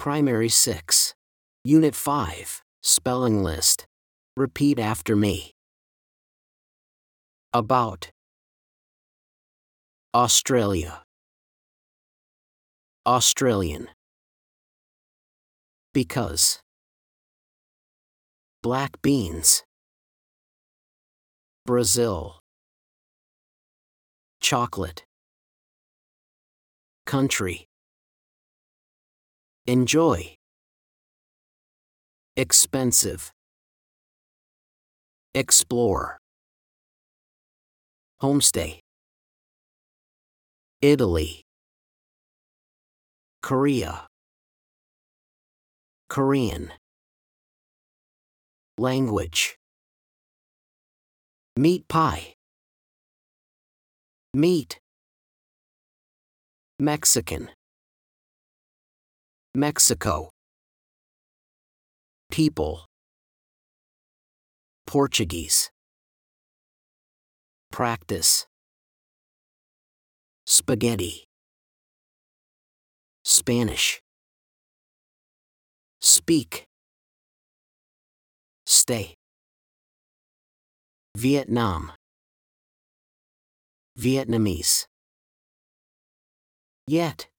Primary 6. Unit 5, Spelling List. Repeat after me. About. Australia. Australian. Because. Black beans. Brazil. Chocolate. Country. Enjoy. Expensive. Explore. Homestay. Italy. Korea. Korean. Language. Meat pie. Meat. Mexican. Mexico. People. Portuguese. Practice. Spaghetti. Spanish. Speak. Stay. Vietnam. Vietnamese. Yet.